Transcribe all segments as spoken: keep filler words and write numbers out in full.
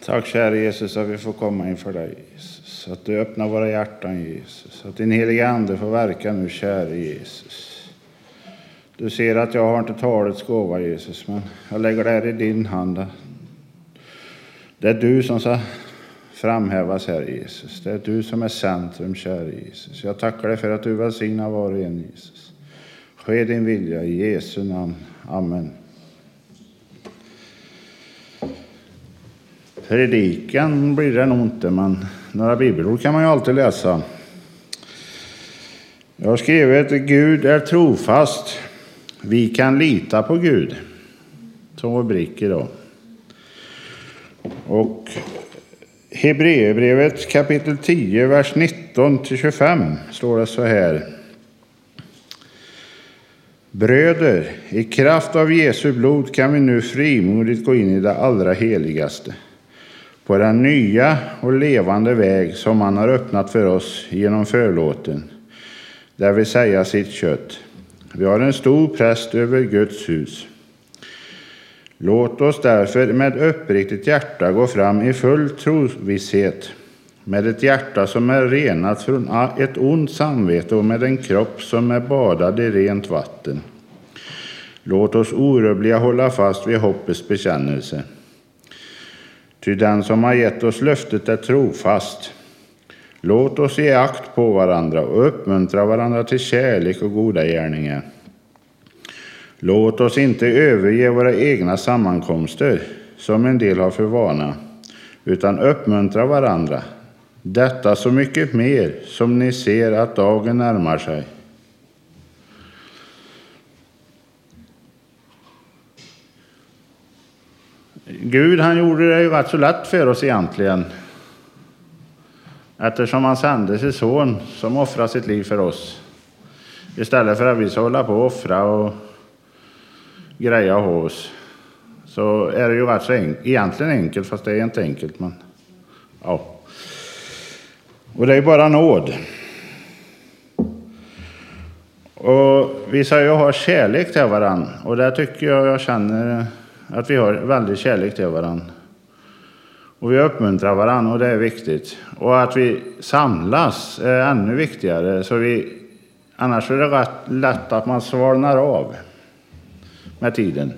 Tack kära Jesus att vi får komma inför dig, Jesus. Att du öppnar våra hjärtan, Jesus. Att din heliga ande får verka nu, kära Jesus. Du ser att jag har inte talets gåva, Jesus, men jag lägger det här i din hand. Det är du som ska framhävas här, Jesus. Det är du som är centrum, kära Jesus. Jag tackar dig för att du välsignar var och en, Jesus. Ske din vilja i Jesu namn. Amen. Predikan blir det nog inte, men några bibelord kan man ju alltid läsa. Jag har skrivit: Gud är trofast. Vi kan lita på Gud. Som rubrik idag. Och Hebreerbrevet kapitel tio, vers nitton till tjugofem står det så här. Bröder, i kraft av Jesu blod kan vi nu frimodigt gå in i det allra heligaste. På den nya och levande väg som han har öppnat för oss genom förlåten. Där vill säga sitt kött. Vi har en stor präst över Guds hus. Låt oss därför med uppriktigt hjärta gå fram i full trosvisshet. Med ett hjärta som är renat från ett ont samvete och med en kropp som är badad i rent vatten. Låt oss orubbliga hålla fast vid hoppets bekännelse. Ty den som har gett oss löftet är trofast. Låt oss ge akt på varandra och uppmuntra varandra till kärlek och goda gärningar. Låt oss inte överge våra egna sammankomster som en del har för vana, utan uppmuntra varandra. Detta så mycket mer som ni ser att dagen närmar sig. Gud, han gjorde det ju rätt så lätt för oss egentligen. Eftersom han sände sin son som offrar sitt liv för oss. Istället för att vi ska hålla på och offra och greja hos oss. Så är det ju rätt så enkelt. Egentligen enkelt, fast det är inte enkelt. Men ja. Och det är bara nåd. Och vi ska ju ha kärlek till varandra. Och där tycker jag jag känner att vi har väldigt kärlek till varandra. Och vi uppmuntrar varandra och det är viktigt. Och att vi samlas är ännu viktigare. Så vi, annars är det rätt lätt att man svalnar av med tiden.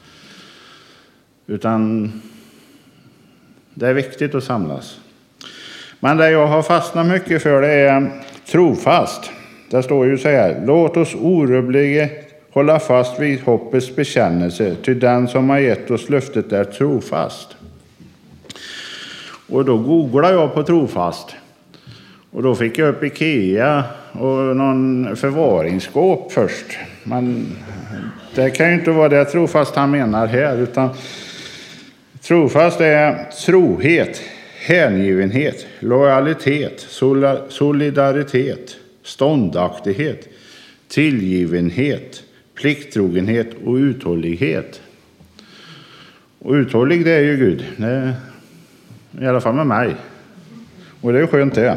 Utan det är viktigt att samlas. Men det jag har fastnat mycket för det är trofast. Det står ju så här: låt oss orubbliga hålla fast vid hoppets bekännelse, till den som har gett oss löftet är trofast. Och då googlade jag på trofast. Och då fick jag upp Ikea och någon förvaringsskåp först. Men det kan ju inte vara det trofast han menar här, utan trofast är trohet, hängivenhet, lojalitet, solidaritet, ståndaktighet, tillgivenhet, plikttrogenhet och uthållighet. Och uthållig, det är ju Gud. Det är, i alla fall med mig. Och det är ju skönt det.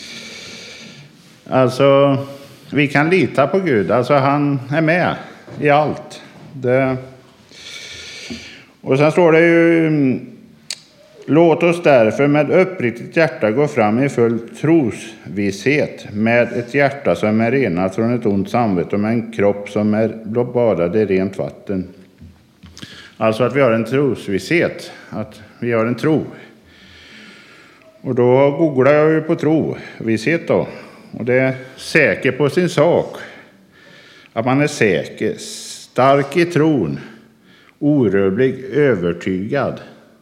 Alltså, vi kan lita på Gud. Alltså, han är med i allt. Det. Och sen står det ju: låt oss därför med uppriktigt hjärta gå fram i full trosvisshet, med ett hjärta som är renat från ett ont samvete och med en kropp som är badad i rent vatten. Alltså att vi har en trosvisshet, att vi har en tro. Och då googlar jag ju på trovisshet då. Och det är säker på sin sak. Att man är säker, stark i tron, orubblig, övertygad.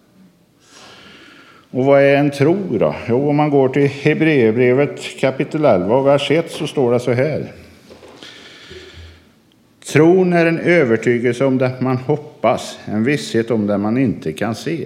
Och vad är en tro då? Jo, om man går till Hebreerbrevet kapitel elva och vers ett så står det så här. Tron är en övertygelse om det man hoppas, en visshet om det man inte kan se.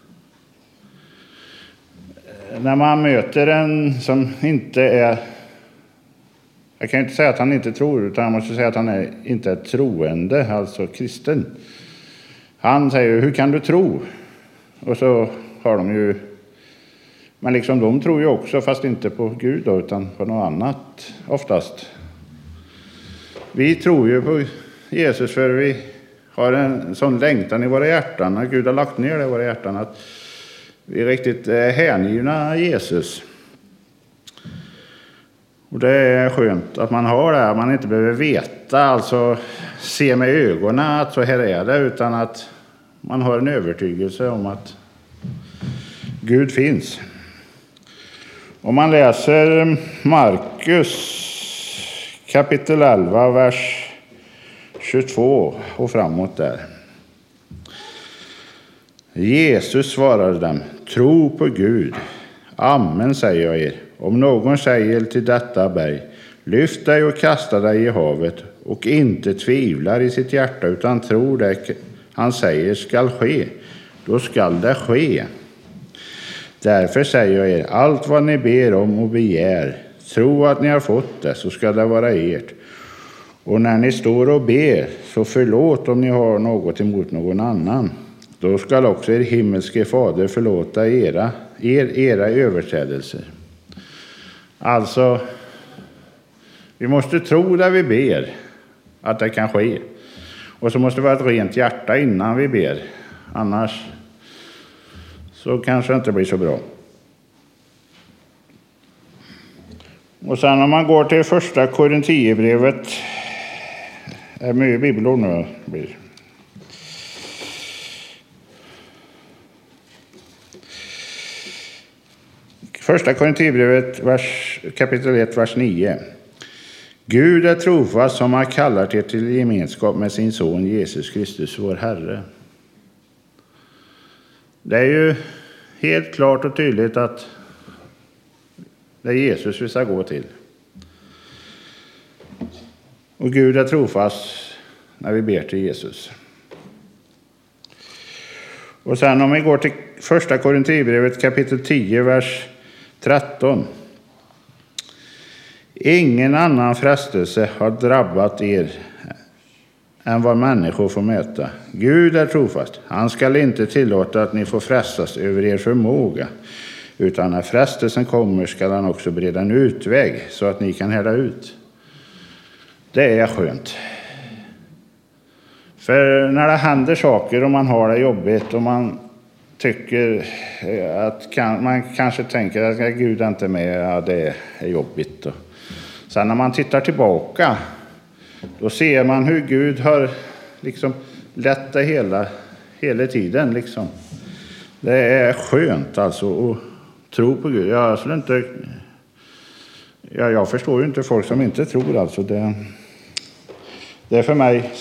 När man möter en som inte är, jag kan inte säga att han inte tror, utan jag måste säga att han är inte är troende, alltså kristen. Han säger, hur kan du tro? Och så har de ju, men liksom de tror ju också, fast inte på Gud då, utan på något annat oftast. Vi tror ju på Jesus för vi har en sån längtan i våra hjärtan, att Gud har lagt ner det i våra hjärtan, att Vi är riktigt hängivna Jesus. Och det är skönt att man har det. Man inte behöver veta, alltså se med ögonen att så här är det. Utan att man har en övertygelse om att Gud finns. Om man läser Markus kapitel elva, vers tjugotvå och framåt där. Jesus svarade dem: tro på Gud. Amen, säger jag er. Om någon säger till detta berg: lyft dig och kasta dig i havet, och inte tvivlar i sitt hjärta utan tror det han säger skall ske, då skall det ske. Därför säger jag er, allt vad ni ber om och begär, tro att ni har fått det, så ska det vara ert. Och när ni står och ber, så förlåt om ni har något emot någon annan. Då skall också er himmelske fader förlåta era, er era överträdelser. Alltså, vi måste tro där vi ber att det kan ske. Och så måste vi ha ett rent hjärta innan vi ber. Annars så kanske det inte blir så bra. Och sen om man går till första Korinthierbrevet, är mycket bibelord nu blir. Första Korinthierbrevet vers, kapitel ett, vers nio. Gud är trofast som han kallar er till gemenskap med sin son Jesus Kristus, vår Herre. Det är ju helt klart och tydligt att det är Jesus vi ska gå till. Och Gud är trofast när vi ber till Jesus. Och sen om vi går till första Korinthierbrevet kapitel tio, vers tretton. Ingen annan frestelse har drabbat er än vad människor får möta. Gud är trofast. Han skall inte tillåta att ni får frestas över er förmåga. Utan när frestelsen kommer skall han också bereda en utväg så att ni kan härda ut. Det är skönt. För när det händer saker och man har det jobbigt och man tycker att kan, man kanske tänker att Gud är inte med, ja, det är jobbigt. Och sen när man tittar tillbaka, då ser man hur Gud har liksom lett det hela, hela tiden. Liksom. Det är skönt alltså att tro på Gud. Jag, skulle inte, jag, jag förstår ju inte folk som inte tror. Alltså det, det är för mig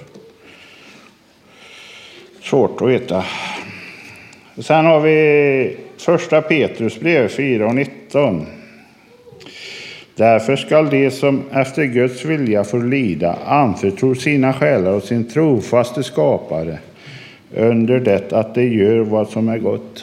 svårt att veta. Sen har vi första Petrus brev fyra och nitton. Därför skall de som efter Guds vilja får lida anförtro sina själar och sin trofaste skapare under det att de gör vad som är gott.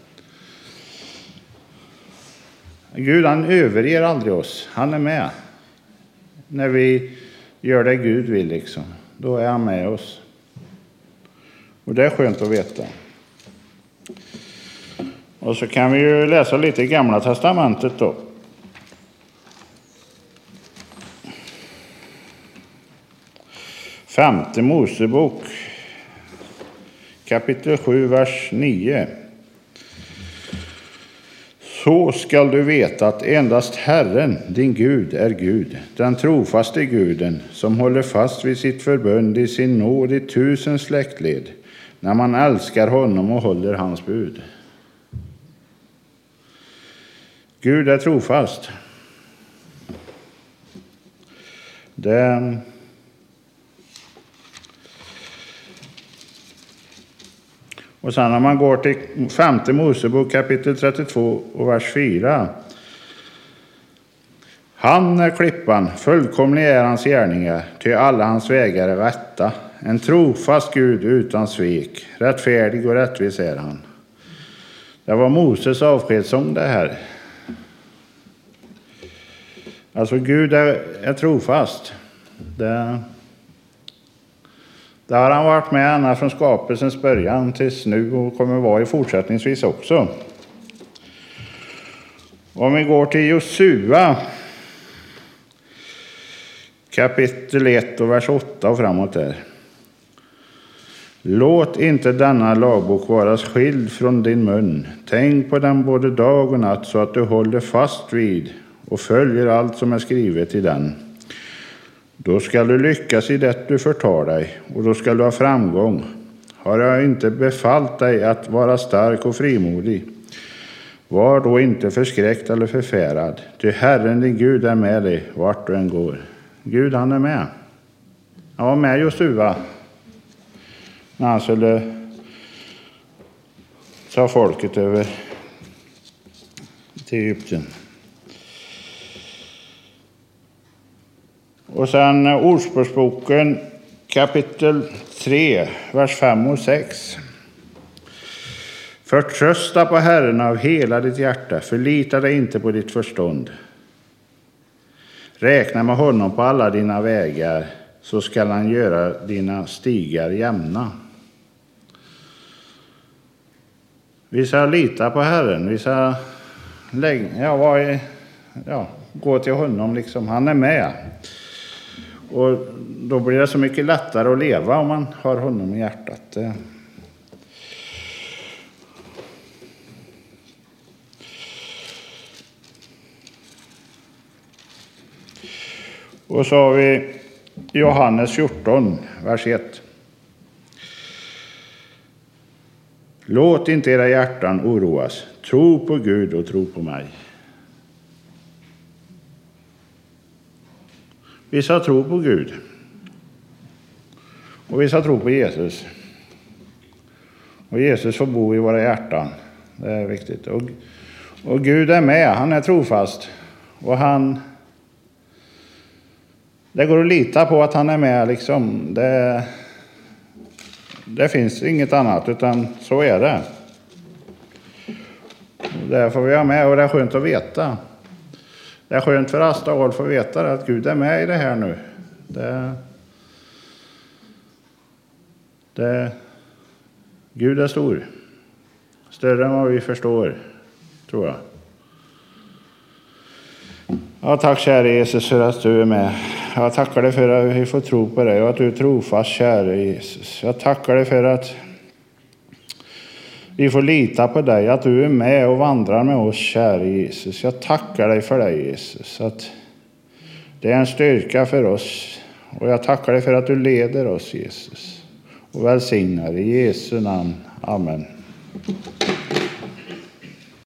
Gud, han överger aldrig oss. Han är med. När vi gör det Gud vill liksom, då är han med oss. Och det är skönt att veta. Och så kan vi ju läsa lite i Gamla testamentet då. Femte Mosebok, kapitel sju, vers nio. Så skall du veta att endast Herren, din Gud, är Gud, den trofaste Guden, som håller fast vid sitt förbund i sin nåd i tusen släktled, när man älskar honom och håller hans bud. Gud är trofast. Det Och sen när man går till femte Mosebok kapitel trettiotvå och vers fyra. Han är klippan, fullkomlig är hans gärningar, till alla hans vägar är rätta. En trofast Gud utan svek, rättfärdig och rättvis är han. Det var Moses avskedssång det här. Alltså Gud är, är trofast. Det, det har han varit med ända från skapelsens början tills nu och kommer vara i fortsättningsvis också. Om vi går till Josua kapitel ett och vers åtta och framåt där. Låt inte denna lagbok vara skild från din mun. Tänk på den både dag och natt så att du håller fast vid och följer allt som är skrivet i den. Då ska du lyckas i det du förtar dig och då ska du ha framgång. Har jag inte befallt dig att vara stark och frimodig? Var då inte förskräckt eller förfärad. Ty Herren din Gud är med dig vart du än går. Gud, han är med. Han var med Josua när han skulle ta folket över till Egypten. Och sen Ordspråksboken kapitel tre, vers fem och sex. Förtrösta på Herren av hela ditt hjärta, förlita dig inte på ditt förstånd. Räkna med honom på alla dina vägar, så skall han göra dina stigar jämna. Vi ska lita på Herren, vi ska lägga, ja, vad är, ja, gå till honom, liksom. Han är med. Och då blir det så mycket lättare att leva om man har honom i hjärtat. Och så har vi Johannes fjorton, vers ett. Låt inte era hjärtan oroas. Tro på Gud och tro på mig. Vi ska tro på Gud. Och vi ska tro på Jesus. Och Jesus får bo i våra hjärtan. Det är viktigt. Och, och Gud är med. Han är trofast. Och han... Det går att lita på att han är med. Liksom. Det, det finns inget annat, utan så är det. Och det får vi ha med, och det är skönt att veta. Det är skönt för Asta och att få veta att Gud är med i det här nu. Det, det, Gud är stor. Större än vad vi förstår, tror jag. Ja, tack käre Jesus för att du är med. Jag tackar dig för att vi får tro på dig och att du är trofast, käre Jesus. Jag tackar dig för att vi får lita på dig, att du är med och vandrar med oss, käre Jesus. Jag tackar dig för dig, Jesus. Att det är en styrka för oss. Och jag tackar dig för att du leder oss, Jesus. Och välsignar i Jesu namn. Amen.